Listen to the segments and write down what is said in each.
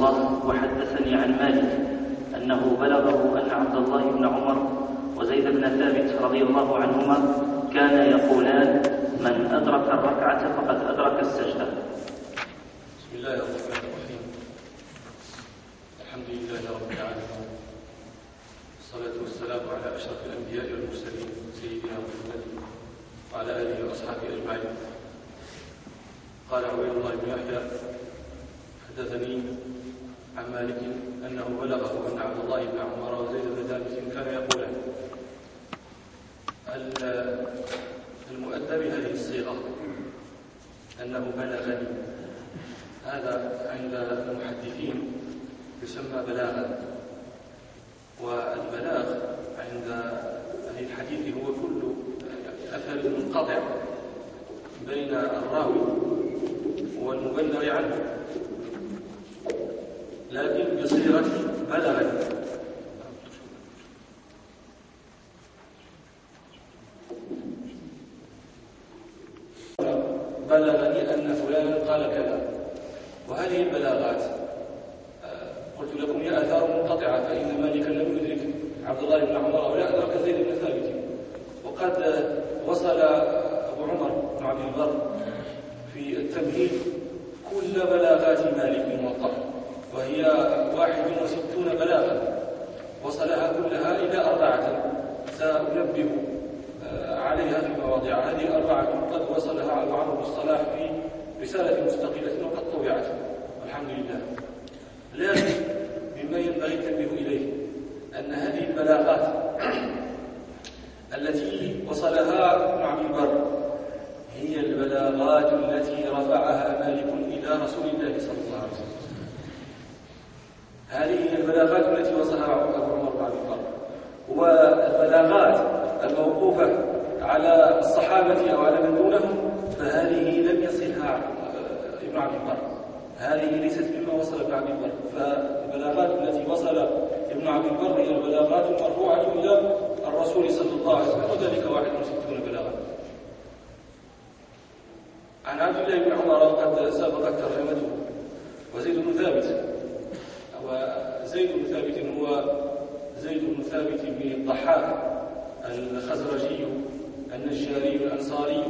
الله: وحدثني عن مالك أنه بلغه أن عبد الله بن عمر وزيد بن ثابت رضي الله عنهما كان يقولان: من أدرك الركعة فقد أدرك السجدة. بسم الله الرحمن الرحيم. الحمد لله رب العالمين، والصلاة والسلام على أشرف الأنبياء والمرسلين سيدنا محمد وعلى آله وأصحابه أجمعين. قال عبيد الله بن يحيى: حدثني عن مالك أنه بلغه أن عبد الله بن عمر وزيد بن ثابت كان يقولان. المؤدب هذه الصيغة أنه بلغني، هذا عند المحدثين يسمى بلاغا، والبلاغ عند أهل الحديث هو كل أثر منقطع بين الراوي والمبلغ عنه، لكن بصيغة بلغني. بلغني أن فلانا قال كذا. وهذه البلاغات قلت لكم هي آثار منقطعة، فإن مالكا لم يدرك عبد الله بن عمر ولا أدرك زيد بن ثابت. وقد وصل أبو عمر بن عبد البر في التمهيد كل بلاغات مالك الموطأ، وهي 61 بلاغا، وصلها كلها إلى 4. سأنبه عليها في مواضع. هذه 4 قد وصلها أبو عمرو بن الصلاح في رسالة مستقلة وقد طبعت والحمد لله. لكن مما ينبغي التنبيه إليه أن هذه البلاغات التي وصلها ابن عبد البر هي البلاغات التي رفعها مالك إلى رسول الله صلى الله عليه وسلم. هذه هي البلاغات التي وصلها أبو عمر بن عبد البر. والبلاغات الموقوفة على الصحابة أو على من دونهم فهذه لم يصلها ابن عبد البر، هذه ليست مما وصل ابن عبد البر. فالبلاغات التي وصل ابن عبد البر هي البلاغات المرفوعة إلى الرسول صلى الله عليه وسلم، وذلك 61 بلاغا. عن عبد الله بن عمر وقد سبقت ترجمته. وزيد بن ثابت، وزيد بن ثابت هو زيد بن ثابت بن الضحاك الخزرجي النجاري الأنصاري،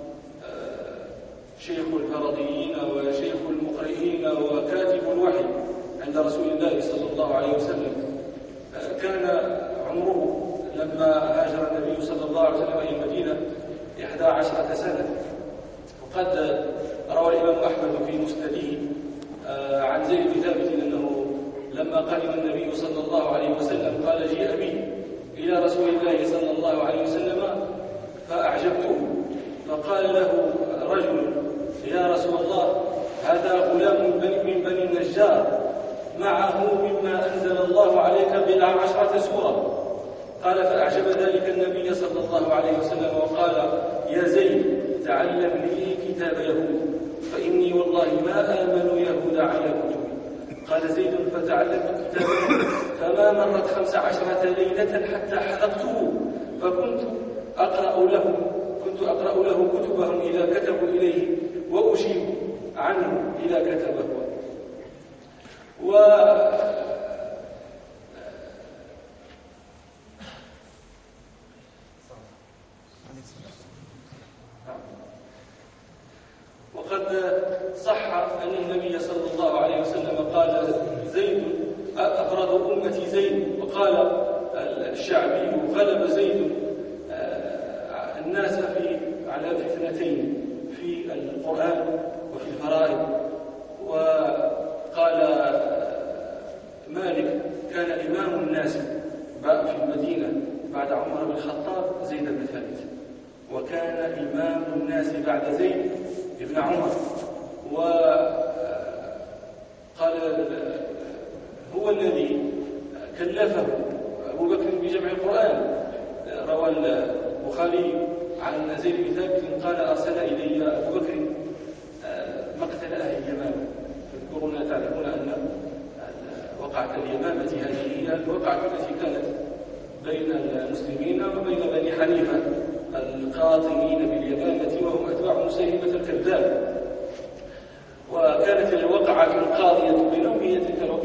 شيخ الفرضيين وشيخ المقرئين وكاتب الوحي عند رسول الله صلى الله عليه وسلم. كان عمره لما هاجر النبي صلى الله عليه وسلم إلى المدينة 11 سنة. وقد روى الإمام أحمد في مسنده عن زيد بن ثابت أنه لما قدم النبي صلى الله عليه وسلم قال: جيء بي إلى رسول الله صلى الله عليه وسلم فأعجبته، فقال له رجل: يا رسول الله، هذا غلام من بني النجار معه مما أنزل الله عليك 10 سورة. قال: فأعجب ذلك النبي صلى الله عليه وسلم وقال: يا زيد، تعلم لي كتاب يهود، فإني والله ما آمن يهود على كتبي. قال زيد: فتعلمت كتاب يهود، فما مرت 15 ليلة حتى حلقته، فكنت أقرأ له كتبهم إذا كتبوا إليه، وأشيب عنه إذا كتبه. وقد صح أن النبي صلى الله عليه وسلم قال: زيد أفراد أمتي زيد. وقال الشعبي: غلب زيد الناس على 2 في القرآن وفي الفرائض. وقال مالك: كان إمام الناس في المدينة بعد عمر بن الخطاب زيد بن ثابت، وكان إمام الناس بعد زيد ابن عمر. وقال هو الذي كلفه أبو بكر بجمع القرآن. روى البخاري عن زيد بن ثابت قال: أرسل إلي أبو بكر مقتل أهل اليمامة. تذكرون تعرفون أن وقعة اليمامة هذه هي الوقعة التي كانت بين المسلمين وبين بني حنيفة القاطنين باليمامة وهم أتباع مسيلمة الكذاب. وكانت الوقعة القاضية بينهم هي تلك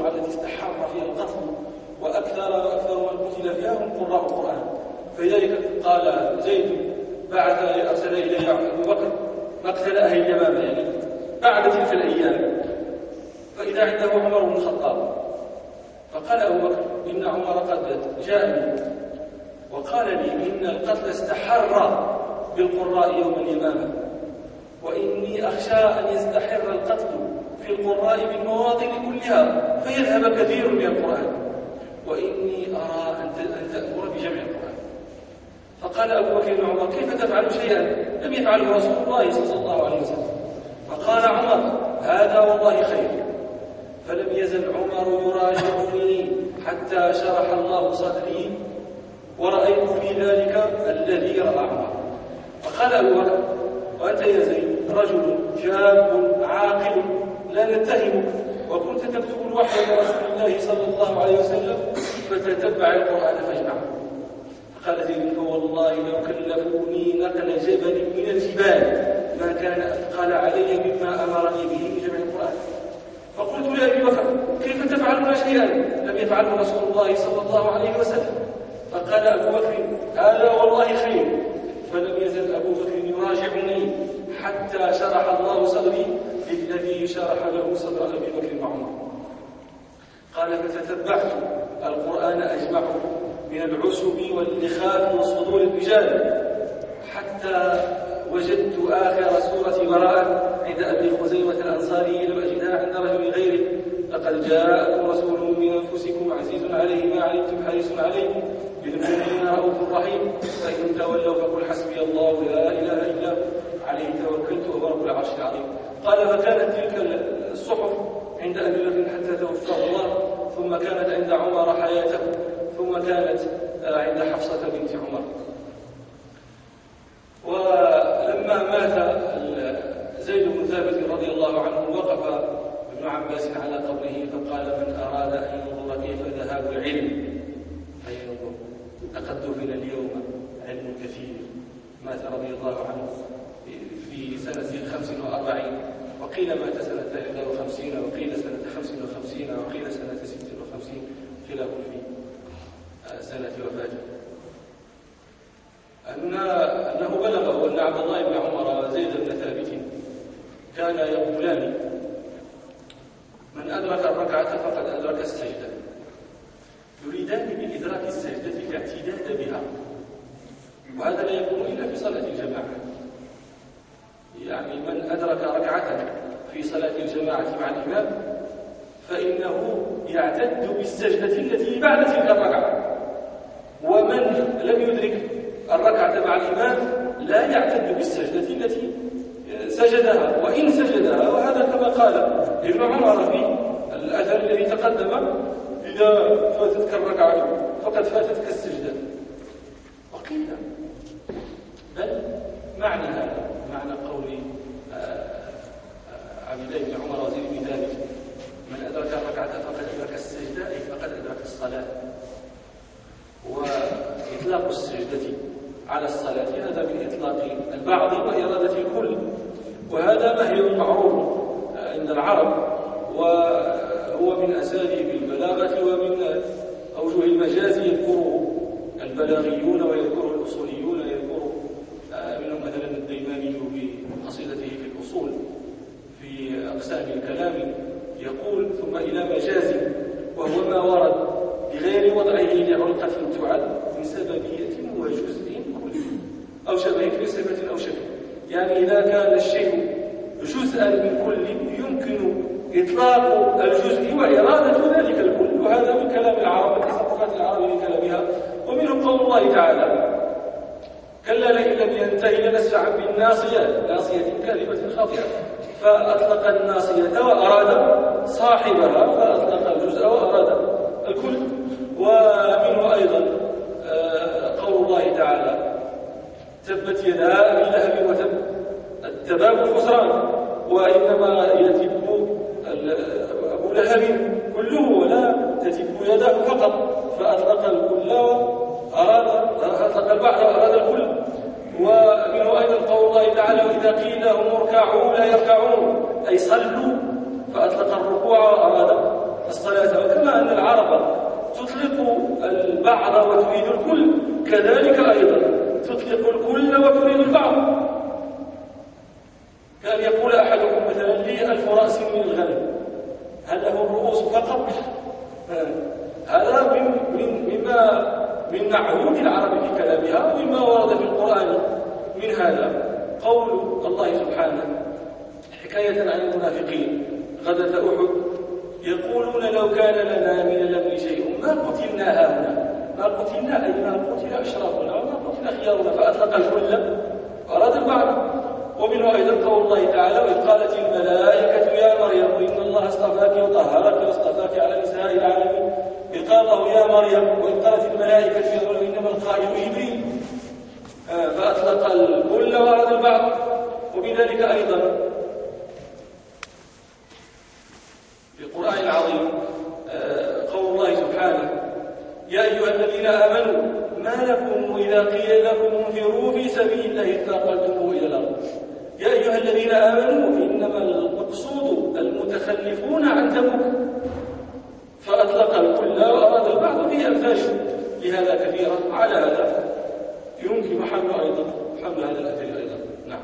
أكثر من قتل فيها هم قراء القرآن. فلذلك قال زيد أرسل إلي أبو بكر مقتل أهل اليمامة، يعني بعد تلك الأيام، فإذا عنده عمر بن الخطاب. فقال أبو بكر إن عمر قد جاءني وقال لي إن القتل استحر بالقراء يوم اليمامة، وإني أخشى أن يستحر القتل في القراء بالمواطن كلها فيذهب كثير من القرآن، وإني أرى أن تأمر بجمع القرآن. فقال أبو بكر عمر كيف تفعل شيئا لم يفعله رسول الله صلى الله عليه وسلم؟ فقال عمر هذا والله خير. فلم يزل عمر يراجعني حتى شرح الله صدري ورأيت في ذلك الذي رأى عمر. فقال أبو بكر وأنت يا زيد رجل شاب عاقل لا نتهمك، وكنت تكتب الوحي لرسول الله صلى الله عليه وسلم فتتبع القرآن فاجمعه. قال زيد فوالله لو كلفوني نقل جبل من الجبال ما كان أثقل علي مما أمرني به من جمع القرآن. فقلت لأبي بكر كيف تفعلون شيئا لم يفعله رسول الله صلى الله عليه وسلم؟ فقال أبو بكر هذا والله خير. فلم يزل أبو بكر يراجعني حتى شرح الله صدري بالذي شرح له صدر أبي بكر وعمر. قال فتتبعت القرآن أجمعه من العسب واللخاف وصدور الرجال حتى وجدت آخر سورة براءة عند أبي خزيمة الأنصاري لم أجدها عند رجل غيره. لقد جاءكم رسول من أنفسكم عزيز عليه ما عنتم حريص عليكم بالمؤمنين رؤوف رحيم فإن تولوا فقل حسبي الله لا إله إلا هو عليه توكلت وهو رب العرش العظيم. قال فكانت تلك الصحف عند أبي بكر حتى توفاه الله، ثم كانت عند عمر حياته، ثم كانت عند حفصة بنت عمر. ولما مات زيد بن ثابت رضي الله عنه وقف ابن عباس على قبره فقال من أراد أن ينظر كيف ذهاب العلم فينظر لقد دفن اليوم علم كثير. مات رضي الله عنه في سنة 45 وقيل مات سنة 51 وقيل سنة 55 وقيل سنة 56 خلاف في سنة وفاته. أنه بلغه أن عبد الله بن عمر وزيد بن ثابت كانا يقولان من أدرك الركعة فقد أدرك السجدة، يريدان بإدراك السجدة الاعتداد بها، وهذا لا يكون إلا في صلاة الجماعة. يعني من أدرك ركعة في صلاة الجماعة مع الإمام فإنه يعتد بالسجدة التي بعد تلك الركعة، ومن لم يدرك الركعة مع الإمام لا يعتد بالسجدة التي سجدها وإن سجدها. وهذا كما قال ابن عمر في الأثر الذي تقدم إذا فاتتك الركعة فقد فاتتك السجدة. وقيل بل معنى هذا معنى قول عبد الله بن عمر وزيد بن ثابت من أدرك الركعة فقد أدرك السجدة أي فقد أدرك الصلاة. وإطلاق السجدة على الصلاة هذا من إطلاق البعض وإرادة الكل، وهذا نهي معروف عند العرب، وهو من أساليب البلاغة ومن أوجه المجاز يذكره البلاغيون ويذكره الأصوليون. يذكر منهم مثلا الديماني بقصيدته في الأصول في أقسام الكلام يقول ثم إلى مجاز وهو ما ورد بغير وضعه لعلقة تعد من سببية وجزء كلي أو شبه في صفة أو شكل. يعني إذا كان الشيء جزءا من كل يمكن إطلاق الجزء وإرادة ذلك الكل، وهذا من كلام العرب وتصرفات العرب من كلامها. ومنه قول الله تعالى كلا لئن لم ينتهي لنسفعا بالناصية ناصية كاذبة خاطئة، فأطلق الناصية وأراد صاحبها فأطلق الجزء وأراد الكل. ومنه أيضا قول الله تعالى تبت يدا أبي لهب وتب التباب الخسران، وإنما يتب أبو لهب كله ولا تتب يداه فقط، فأطلق الكل أطلق البعض وأراد الكل. ومنه أيضا قول الله تعالى وإذا قيل لهم اركعوا لا يركعون أي صلوا، فأطلق الركوع وأراد الصلاة. وكما أن العرب تطلق البعض وتريد الكل، كذلك أيضا تطلق الكل وتريد البعض. كان يقول أحدكم مثلا لي 1000 رأس من الغنم، هل له الرؤوس فقط؟ هذا من معهود العرب في كلامها، ومما ورد في القرآن من هذا قول الله سبحانه حكاية عن المنافقين غدة أحد: يقولون لو كان لنا من الأمر شيء ما قتلنا هاهنا. ما قتلنا أي ما قتل أشرافنا وما قتل خيارنا، فأطلق الكل وأراد البعض. ومنه أيضا قول الله تعالى: وإذ قالت الملائكة يا مريم إن الله اصطفاك وطهرك واصطفاك على نساء العالمين. إذ قال الله يا مريم وإذ قالت الملائكة يا مريم إنما القائل جبريل، فأطلق الكل وأراد البعض. وبذلك أيضا في القرآن العظيم قول الله سبحانه: يا أيها الذين آمنوا ما لكم إذا قيل لكم انفروا في سبيل الله اثاقلتم إلى الأرض. يا أيها الذين آمنوا إنما المقصود المتخلفون عن تبوك، فأطلق الكل وأراد البعض. فيه أمثال لهذا كثيرة. على هذا يمكن حمل هذا الأثر أيضا. نعم.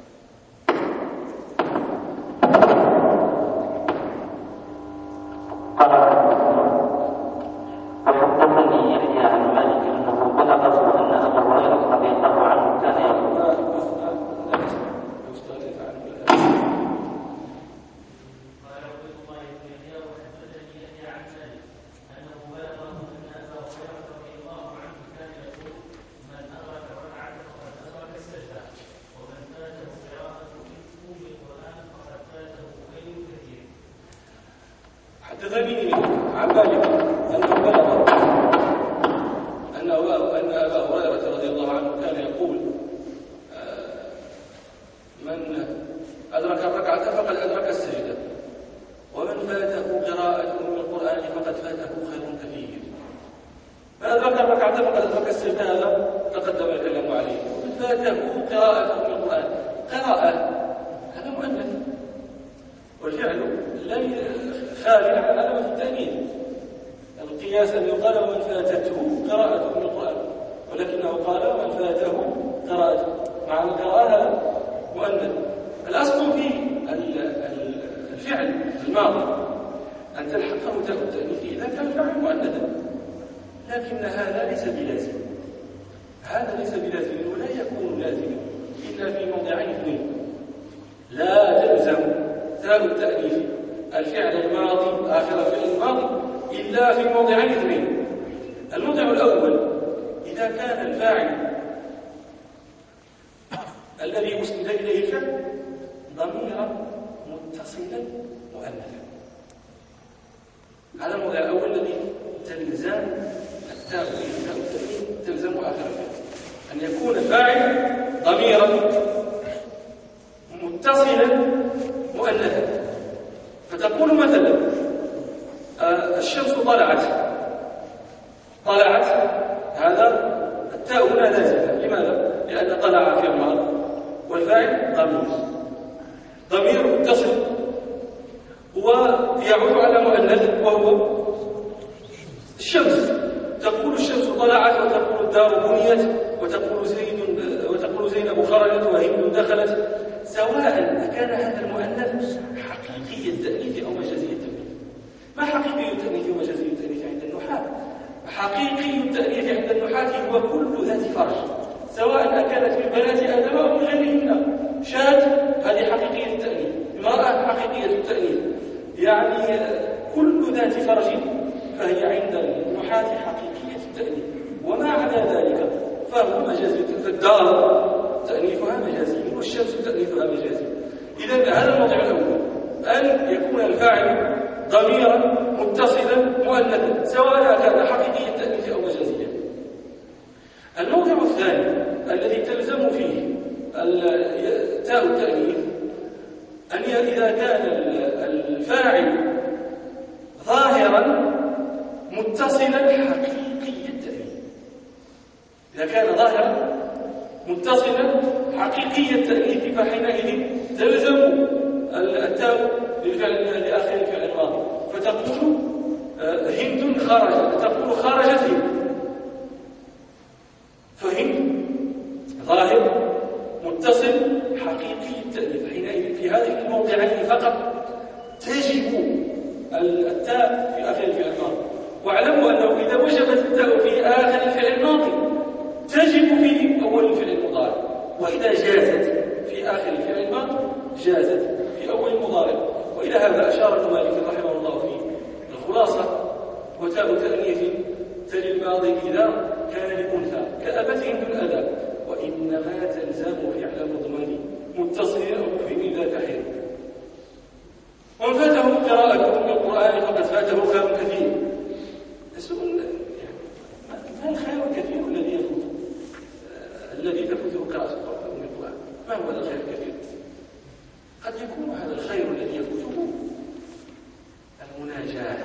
وحدثني يحيى عن مالك انه بلغه ان ابا هريره رضي الله عنه كان يقول حدثني عن مالك أنه بلغ أن أبا هريرة رضي الله عنه كان يقول: من أدرك الركعة فقد أدرك السجدة، ومن فاته قراءة من القرآن فقد فاته خير كثير. من أدرك الركعة فقد أدرك السجدة، هذا تقدم الكلام عليه. ومن فاته قراءة من القرآن، قراءة هذا مؤنث، والفعل لا خالي عن علامة التأنيث. القياس أن يقال ومن فاتته قراءة من القرآن، ولكنه قال ومن فاته قراءة، مع القراءة مؤنث. الأصل في الفعل الماضي أن تلحقه تاء التأنيث إذا كان الفعل مؤنثا، لكن هذا ليس بلازم. هذا ليس بلازم ولا يكون لازما إلا في موضعين اثنين. لا تلزم تاء التأنيث الفعل الماضي آخر الفعل الماضي إلا في موضعين اثنين. الموضع الأول إذا كان الفاعل الذي أسند إليه الفعل ضميرا متصلا مؤنثا. هذا الموضع الأول الذي تلزم التاء تلزم آخر الفعل، أن يكون الفاعل ضميرا متصلا مؤنثا. فتقول مثلا: الشمس طلعت، هذا التاء هنا لازمة. لماذا؟ لأن طلع في الماضي والفاعل ضمير متصل ويعود على مؤنث وهو الشمس. تقول الشمس طلعت، وتقول الدار بنيت، وتقول زينب خرجت وهند دخلت، سواء كان هذا المؤنث حقيقي التأنيث أو مجازي التأنيث. ما حقيقي التأنيث ومجازي التأنيث عند النحاة؟ حقيقي التأنيث عند النحاة هو كل ذات فرج، سواء كانت من بنات آدم أو من غيرهن. شاة هذه حقيقية التأنيث، امرأة حقيقية التأنيث، يعني كل ذات فرج فهي عند النحاة حقيقية التأنيث. وما عدا ذلك فهو مجازي. فالدار تأنيثها مجازي والشمس تأنيثها مجازي. إذن هذا الموضع الأول، أن يكون الفاعل ضميرا متصلا مؤنثا، سواء كان حقيقي التأنيث أو مجازيا. الموضع الثاني الذي تلزم فيه تاء التأنيث أن إذا كان الفاعل ظاهرا متصلا حقيقي التأنيث. إذا كان ظاهرا متصلا حقيقي التأنيث فحينئذ تلزم التاء للفعل لآخر الفعل الماضي. فتقول هند خرجت، تقول خرجت هند، التاء في آخر الفعل الماضي. واعلموا أنه إذا وجبت التاء في آخر الفعل الماضي تجب في أول الفعل المضارع، وإذا جازت في آخر الفعل الماضي جازت في أول المضارع. وإلى هذا أشار ابن مالك رحمه الله في الخلاصة: وتاء تأنيث تلي الماضي إذا كان لأنثى كأبت هند الأداء، وإنما تلزم فعل مضمر متصل أو مفهم ذات حين. ومن فاته قراءة أم القرآن فقد فاته خير كثير. ما الخير الكثير الذي تفوته قراءة أم القرآن؟ ما هو الخير الكثير؟ قد يكون هذا الخير الذي يفوته المناجاة،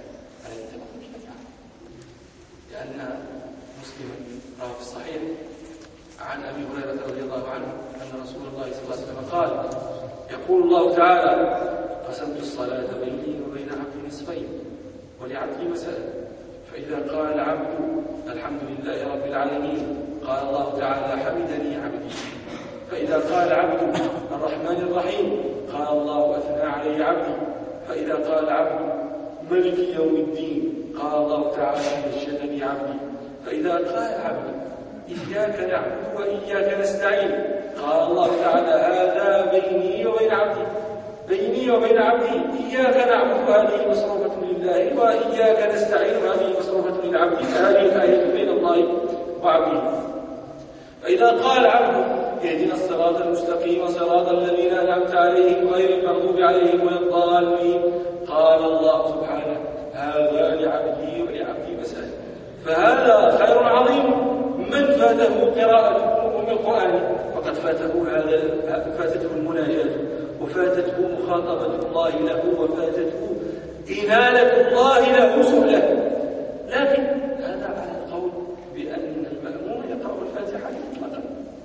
لأن مسلما روى في الصحيح عن أبي هريرة رضي الله عنه أن رسول الله صلى الله عليه وسلم قال: يقول الله تعالى: قسمت الصلاة بيني وبين عبدي نصفين ولعبدي مسألة، فإذا قال العبد الحمد لله رب العالمين قال الله تعالى: حمدني عبدي. فإذا قال العبد الرحمن الرحيم قال الله: أثنى علي عبدي. فإذا قال العبد ملك يوم الدين قال الله تعالى: مجدني عبدي. فإذا قال العبد إياك نعبد وإياك نستعين قال الله تعالى: هذا بيني وبين عبدي، بيني وبين عبدي إياك نعبد هذه مصروفة لله وإياك نستعين هذه مصروفة للعبد، فهذه الآية بين الله وعبده. فإذا قال عبد اهدنا الصراط المستقيم صراط الذين أنعمت عليهم غير المغضوب عليهم ولا الضالين قال الله سبحانه: هذا لعبدي ولعبدي مسألة. فهذا خير عظيم. من فاته قراءة أم القرآن فقد فاتته المناجاة، وفاتته مخاطبة الله له، وفاتته إنالة الله له سؤله. لكن هذا على القول بأن المأمون يقرأ الفاتحة مطلقا.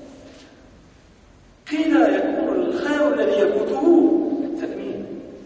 قيل يكون الخير الذي يفوته التأمين،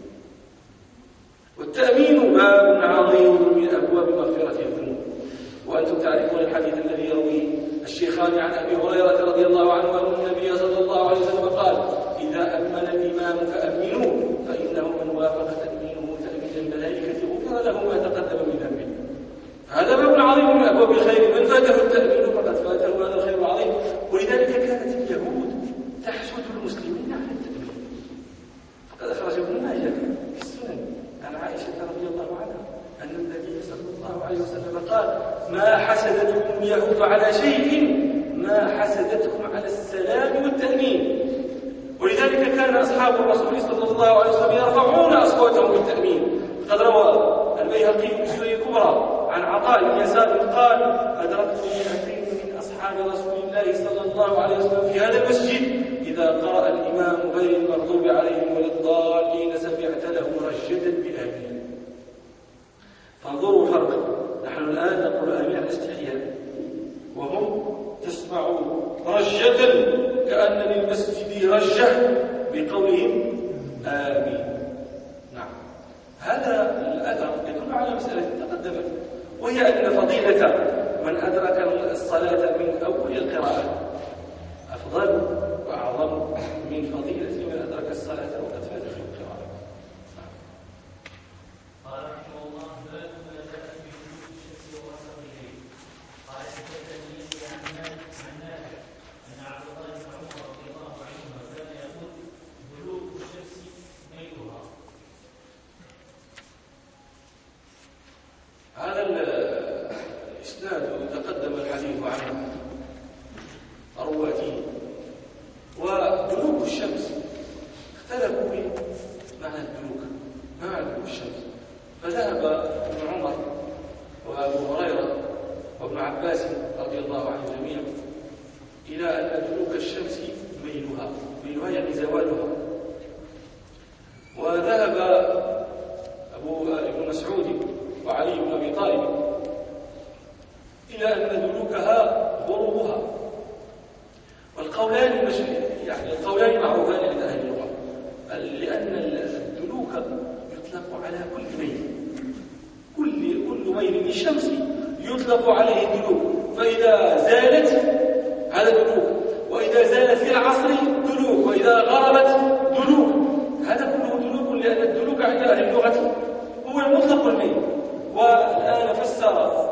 والتأمين باب عظيم من أبواب مغفرة الذنوب. وأنتم تعرفون الحديث الذي يرويه الشيخان عن أبي هريرة رضي الله عنه أن النبي صلى الله عليه وسلم قال: إذا أمن الإمام فأمنوا، فإنه من وافق تأمينه تأمين الملائكة غفر له ما تقدم من ذنبه. هذا باب عظيم من أبواب الخير. من فاته التأمين فقد فاته هذا الخير العظيم. ولذلك كانت اليهود تحسد المسلمين على التأمين. فقد أخرج ابن ماجه في السنن عن عائشة رضي الله عنها أن النبي صلى الله عليه وسلم قال: ما حسدتكم اليهود على شيء ما حسدتكم على السلام والتأمين. ولذلك كان أصحاب الرسول صلى الله عليه وسلم يرفعون أصواتهم بالتأمين. قد روى البيهقي في السنن الكبرى عن عطاء بن يسار قال: أدركت 200 من أصحاب رسول الله صلى الله عليه وسلم في هذا المسجد إذا قرأ الإمام غير المغضوب عليهم ولا الضالين سمعت له رجدا بآمين. فانظروا الفرق. نحن الآن نقول آمين على الاستحياء، وهم تسمع رجة كأن للمسجد رجة بقولهم آمين. نعم، هذا الأثر يدل على مسألة تقدمت، وهي أن فضيلة من أدرك الصلاة من أول القراءة أفضل وأعظم من فضيلة من أدرك الصلاة وقد فاتت القراءة. قال رحمه الله: باب ما جاء في وجود الشمس ووسطه. قال: حدثني عن نافع أن عبد الله بن عمر رضي الله عنهما كان يقول: بلوغ الشمس ميلها. هذا الإسناد تقدم الحديث عنه رواته. ودلوك الشمس اختلفوا في معنى الدلوك، ما معنى دلوك الشمس؟ فذهب ابن عمر وابو هريره وابن عباس رضي الله عنهم جميعا الى ان دلوك الشمس ميلها يعني زوالها. وذهب ابن مسعود وعلي بن ابي طالب الى ان دلوكها غروبها. والقولان يعني القولان معروفان عند اهل اللغه، لان الدلوك يطلق على كل ميل، كل ميل للشمس يطلق عليه دلوك. فاذا زالت هذا دلوك، واذا زالت في العصر دلوك، واذا غربت دلوك. هذا كله دلوك، لان الدلوك عند اهل اللغه هو المطلق والميل. والآن فسر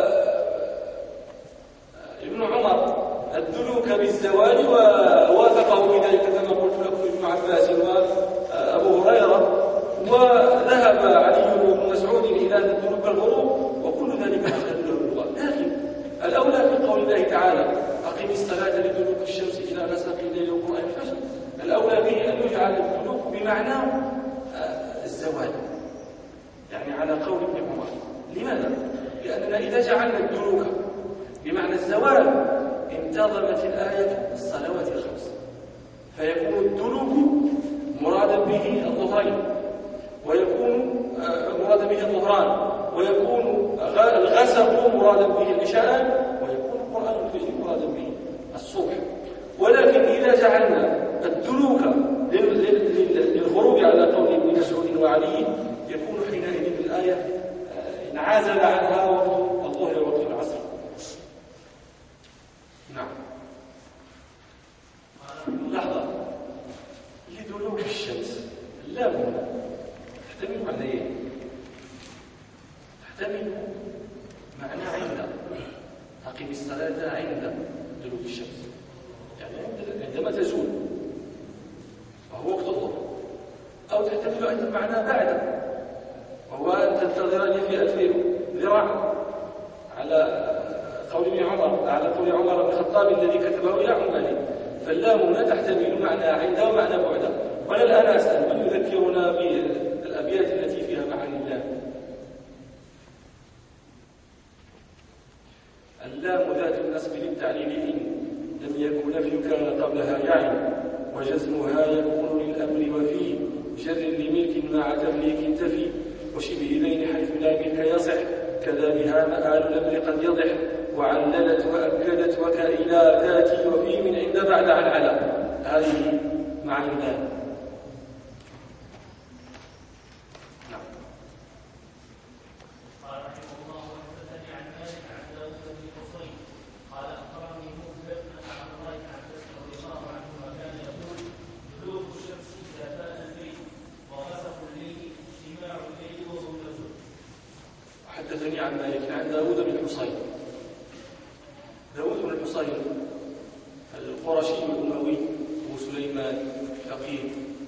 ابن عمر الدلوك بالزوال ووافقه بذلك كما قلت لكم ابن عباس وأبو هريرة، وذهب علي بن مسعود إلى أن الدلوك الغروب، وكل ذلك أخذ له اللغة. لكن الأولى في قول الله تعالى أقم الصلاة لدلوك الشمس إلى غسق الليل وقرآن الفجر، الأولى به أن يجعل الدلوك بمعنى الزوال، يعني على قول ابن عمر. لماذا؟ لأننا إذا جعلنا الدلوك بمعنى الزوال انتظمت الآية الصلوات الخمس، فيكون الدلوك مرادا به الظهرين، ويكون مرادا به الظهران، ويكون الغسق مرادا به العشاء، ويكون قرآن الفجر مرادا به الصبح. ولكن إذا جعلنا الدلوك للغروب على قول ابن مسعود وعلي يكون حينئذ الآية انعزل عنها وقت الظهر ووقت العصر. نعم. لحظة، لدلوك الشمس اللام تحتمل معنيين، تحتمل معنى عند، أقم الصلاة عند دلوك الشمس، يعني عندما تزول وهو وقت الظهر، أو تحتمل أيضا معنى بعد، وهو أن تنتظرني في 2000 ذراع، على قول عمر، على قول عمر بن الخطاب الذي كتبه إلى عماله. فاللام هنا تحتمل معنى عند ومعنى بعد. وأنا الآن أسأل من يذكرنا بالأبيات التي فيها معاني اللام؟ اللام ذات النصب للتعليل إن لم يكن نفي كان قبلها يعن، وجزمها يكون للأمر وفي جر لملك مع تمليك تفي، وشبه ذين حيث لا ملك يصح، كذا بها مآل الأمر قد يضح، وعللت وأكدت وكإلى ذاتي وفي من عند بعد عن على. هذه معاني اللام. حدثني عن مالك عن داود بن الحصين. داود بن الحصين القرشي الأموي أبو سليمان فقيه،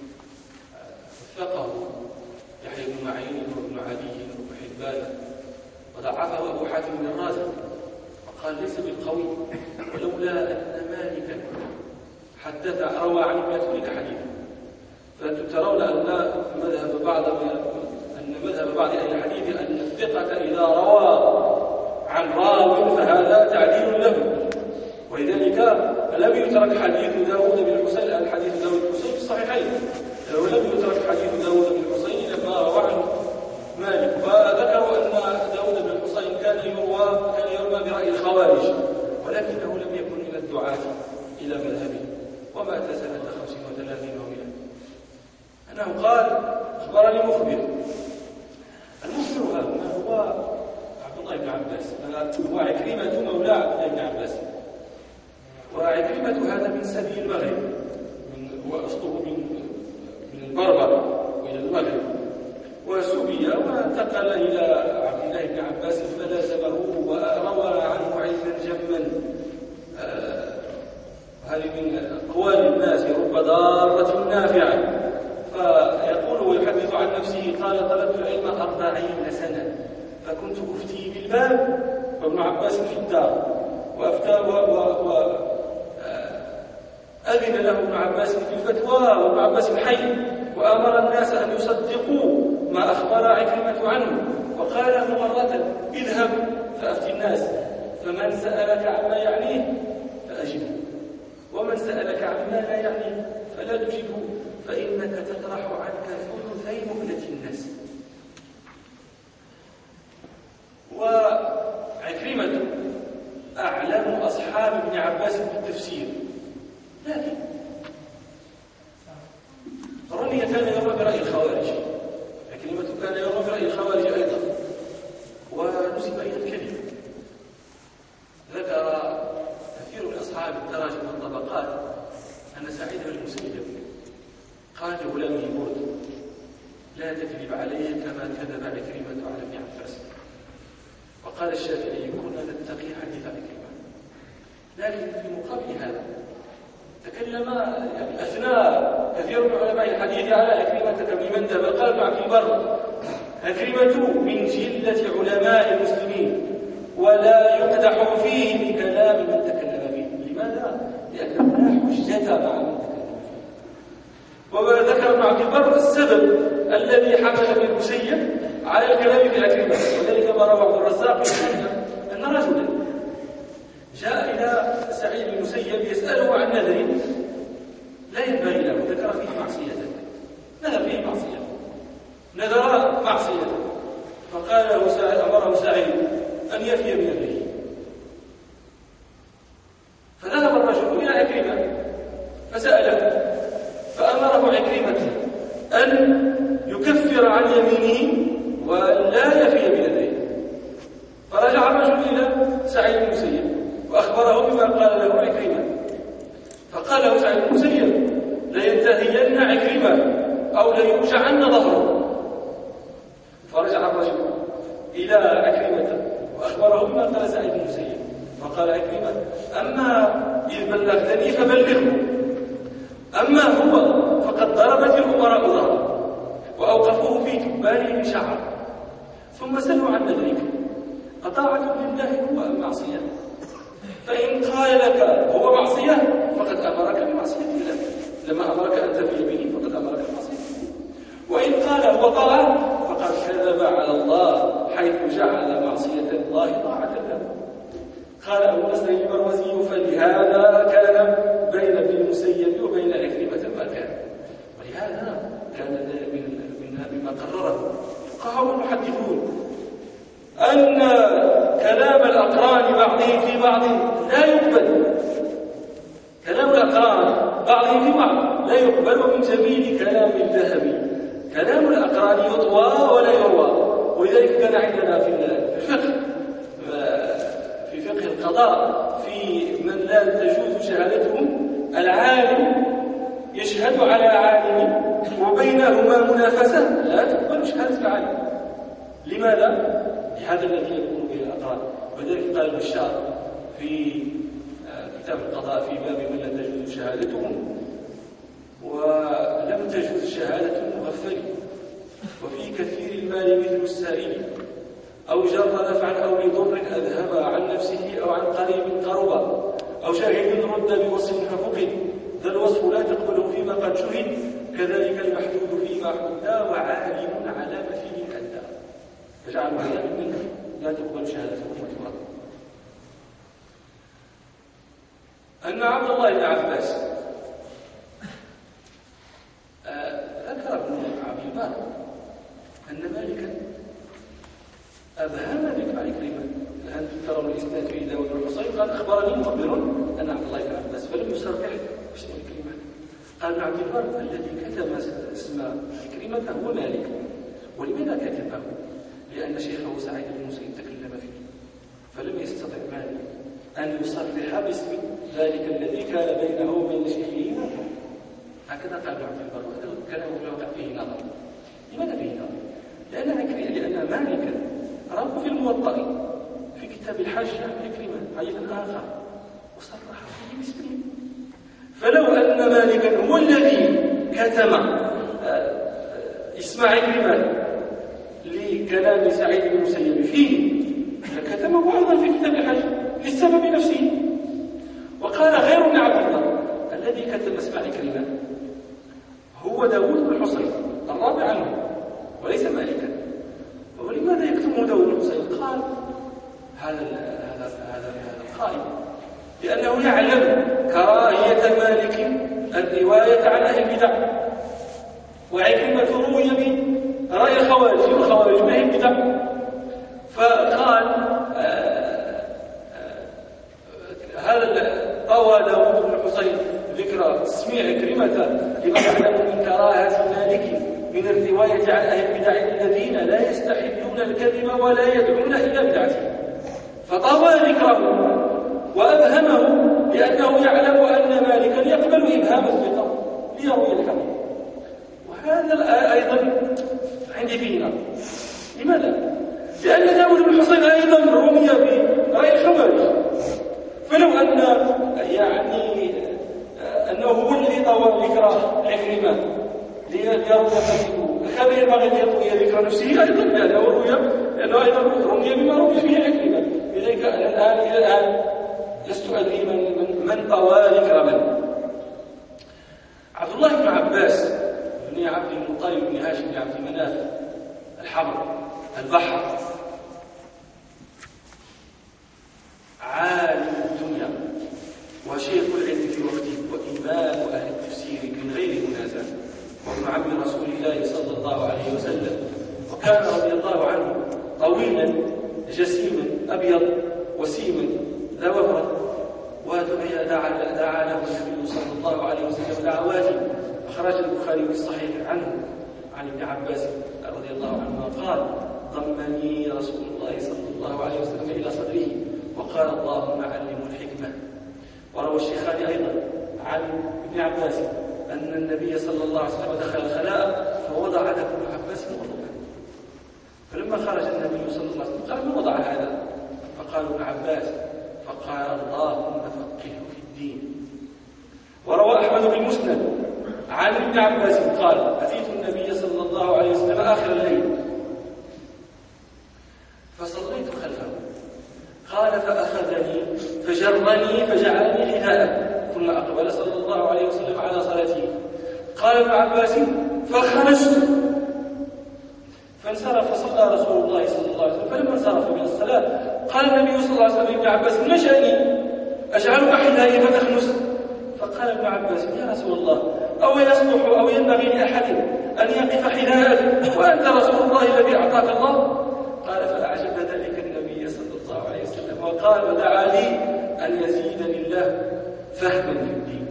وثقه يحيى بن معين وابن عدي وابن حبان، وضعفه أبو حاتم الرازي وقال ليس بالقوي، ولولا أن مالكا حدث روى عن ابن حديثا. فأنتم ترون أن مذهب بعض أهل الحديث أن الثقة إذا روى عن راو فهذا تعديل له، ولذلك لم يترك حديث داود بن الحصين، الحديث داود بن الحصين في الصحيحين، ولم يترك حديث داود بن الحصين لما روى عنه مالك. وذكروا أن داود بن الحصين كان يروى برأي الخوارج، ولكنه لم يكن من الدعاة إلى مذهبه، ومات سنة 35 و100. أنه قال أخبرني مخبر، المخبر هذا هو عبد الله بن عباس، هو عكرمة مولى عبد الله بن عباس، وعكرمة هذا من سبي المغرب، وأصله من البربر وإلى المغرب، وسبي وانتقل إلى عبد الله بن عباس فلازمه وروى عنه علما جما. هذه من أقوال الناس رب ضارة نافعة. فيقول ويحدث عن نفسه قال طلبت العلم 40 سنة، فكنت أفتي بالباب وابن عباس في الدار، أذن له ابن عباس في الفتوى وابن عباس حي، وأمر الناس أن يصدقوا ما أخبر عكرمة عنه، وقال له مرة اذهب فأفتي الناس، فمن سألك عما يعنيه فأجبه، ومن سألك عما لا يعنيه فلا تجبه، فإنك تطرح عنك ثلثي مهلة الناس. وعكرمة أعلم أصحاب ابن عباس بالتفسير، لكن رمي كان يروى برأي الخوارج، عكرمة كان يروى برأي الخوارج أيضا، ونسب إلى الكذب. ذكر كثير من أصحاب التراجم والطبقات أن سعيد بن المسيب قال لغلامه برد لا تكذب علي كما كذب عكرمة الشافعي كنا نتقي حديث عكرمة، لكن في مقابل هذا تكلم يعني أثنى كثير من علماء الحديث على عكرمة كمن ذهب قال ابن عبد البر: عكرمة من جلة علماء المسلمين ولا يقدح فيه بكلام من تكلم فيه. لماذا؟ لأنه لا حجة مع من تكلم فيه. وذكر ابن عبد البر السبب الذي حمل ابن المسيب على الكلام في عكرمة، وذلك ما روى عبد الرزاق أن رجلا جاء إلى سعيد بن المسيب يسأله عن نذر لا ينبغي له، ذكر فيه معصية، نذر فيه معصية، نذر معصية، فقال له سعيد، أمره سعيد أن يفي بنذره. فذهب الرجل إلى عكرمة فسأله، فأمره عكرمة أن يكفر عن يمينه ولا يفي بنذره. فرجع الرجل إلى سعيد بن المسيب وأخبره بما قال له عكرمة، فقال له سعيد بن المسيب: لينتهين عكرمة أو ليوجعن ظهره. فرجع الرجل إلى عكرمة وأخبره بما قال سعيد بن المسيب، فقال عكرمة: أما إذ بلغتني فبلغه، أما هو فقد ضربت الأمراء ظهره وأوقفوه في تبانه بشعر، ثم سلوا عن ذلك أطاعة لله هو أم معصية؟ فإن قال لك هو معصية فقد أمرك بمعصية الله، لما أمرك أن تفي به فقد أمرك بمعصية الله. وإن قال هو طاعة فقد كذب على الله حيث جعل معصية الله طاعة له. قال أبو نصر المروزي: فلهذا كان بين ابن المسيب وبين عكرمة ما كان، ولهذا كان مما قرره فقهاء المحدثون أن كلام الأقران بعضهم في بعض لا يقبل، كلام الأقران بعضهم في بعض لا يقبل من جميل كلام الذهبي. كلام الأقران يطوى ولا يروى، ولذلك كان عندنا في الفقه القضاء في من لا تجوز شهادتهم العالم يشهد على عالم وبينهما منافسة لا تقبل شهادة العالم. لماذا؟ لهذا الذي يكون به الأقران. وذلك قال البشار في كتاب القضاء في باب من لا تجوز شهادتهم: ولم تجوز شهادة المغفل، وفي كثير المال مثل السائل، أو جر نفعا أو لضر أذهب عن نفسه أو عن قريب قربا، أو شاهد رد بوصف ففقد، ذا الوصف لا تقبله فيما قد شهد، كذلك المحدود فيما حدى، وعالم على مثله أدى. فجعلوا عيانا منه لا تقبل شهادته مطلقا. أن عبد الله بن عباس ذكر ابن عبد البر أن مالكا أبهم ذكر عكرمة. الآن ترون الإسناد في داود بن الحصين قال: أخبرني مخبر أن عبد الله بن عباس، فلم يصرح باسم عكرمة. قال ابن عبد البر: الذي كتب اسم عكرمة هو مالك. ولماذا كتبه؟ لأن شيخه سعيد بن المسيب تكلم فيه، فلم يستطع مالك أن يصرح باسم ذلك الذي كان بينه وبين شيخه. هكذا قال ابن عبد البر، وهذا كلام فيه نظر. لماذا فيه نظر؟ لأن مالكا روى في الموطأ في كتاب الحج عن عكرمة حديثا آخر وصرح فيه باسمه. فلو أن مالكا هو الذي كتم اسم عكرمة لكلام سعيد بن المسيب فيه فكتمه أيضا في كتاب الحج للسبب نفسه. وقال غير ابن عبد البر: الذي كتب اسم عكرمة هو داود بن الحصين الرابع عنه وليس مالكا. ولماذا يكتمه داود بن الحصين؟ قال هذا القائل لأنه يعلم كراهية مالك الرواية عن أهل البدع، وعكرمة روي من رأي الخوارج، والخوارج ما هي البدع. فقال هذا طوى داود بن الحصين ذكر اسم عكرمة لما يعلم من كراهة مالك من الرواية عن أهل البدع الذين لا يستحلون الكذب ولا يدعون إلى بدعته، فطوى ذكره وأبهمه لأنه يعلم أن مالكا يقبل إبهام الثقة ليروي الحديث. وهذا أيضا عندي فيه نظر. لماذا؟ لأن داود بن الحصين أيضا رمي رمي برأي الخوارج. فلو أن أنه هو الذي طوى ذكر عكرمة ليروي خطيبه، كان ينبغي أن يروي ذكر نفسه أيضا، لأنه أيضا رمي بما رمي فيه عكرمة. لذلك أنا إلى الآن لست أدري من طوى ذكر من. عبد الله بن عباس بن عبد المطلب بن هاشم بن عبد مناف الحبر البحر، عالم الدنيا وشيخ العلم في وقته وإمام أهل التفسير من غير منازع، وابن عم رسول الله صلى الله عليه وسلم، وكان رضي الله عنه طويلا جسيما أبيض وسيما ذا وبرة، ودعا له النبي صلى الله عليه وسلم دعوات أخرج البخاري في الصحيح عنه عن ابن عباس رضي الله عنهما قال: ضمني رسول الله صلى الله عليه وسلم إلى صدره وقال: اللهم علمه الحكمة. وروى الشيخان أيضا عن ابن عباس أن النبي صلى الله عليه وسلم دخل الخلاء فوضع له ابن عباس وضوءا، فلما خرج النبي صلى الله عليه وسلم قال: من وضع هذا؟ فقال ابن عباس، فقال: اللهم فقهه في الدين. وروى أحمد بن مسند عن ابن عباس قال: أتيت النبي صلى الله عليه وسلم آخر الليل فصليت خلفه، قال: فأخذني فجرني فجعلني حذاء، ثم أقبل صلى الله عليه وسلم على صلاته. قال ابن عباس: فخرجت فانصرف فصلى رسول الله صلى الله عليه وسلم، فلما انصرف من الصلاة قال النبي صلى الله عليه وسلم لابن عباس: ما شأني؟ أجعلك حذائي فتخنس؟ فقال ابن عباس: يا رسول الله، أو يصلح أو ينبغي لأحد أن يقف حذاءك وأنت رسول الله الذي أعطاك الله؟ قال: فأعجب ذلك النبي صلى الله عليه وسلم وقال: ودعا لي أن يزيدني الله فهما في الدين.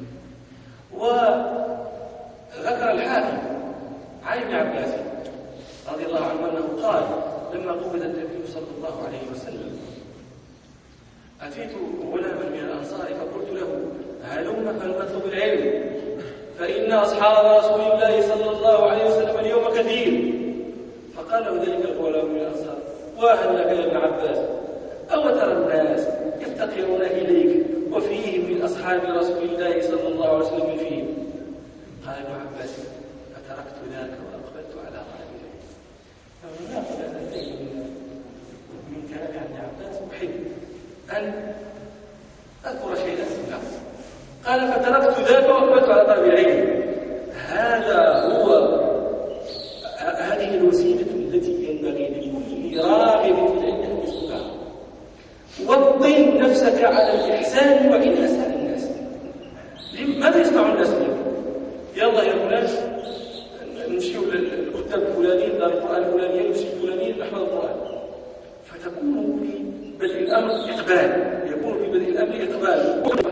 وذكر الحاكم عن ابن عباس رضي الله عنه أنه قال: لما قبض النبي صلى الله عليه وسلم أتيت غلاما من الأنصار فقلت له: هلم فلنطلب العلم، فإن أصحاب رسول الله صلى الله عليه وسلم اليوم كثير. فقال له ذلك الغلام من الأنصار: وهل لك يا ابن عباس؟ أو ترى الناس يفتقرون إليك وفيهم من أصحاب رسول الله صلى الله عليه وسلم فيهم؟ قال ابن عباس: فتركت ذاك وأقبلت على طلب العلم. فهناك من كلام ابن عباس أحب أن أذكر شيئا منه. قال: فتركت ذاك وأقبلت على طلب العلم. هذه الوسيلة التي ينبغي لكل راغب في العلم أن يسلكها. وطن نفسك على الإحسان وإن أساء الناس. ماذا يسمع الناس منك؟ يلا يا فلان نمشيوا للكتاب الفلانيين، دار القرآن الفلانيين، نمشي الفلانيين نحفظ القرآن. فتكون في بدء الأمر إقبال، يكون في بدء الأمر إقبال.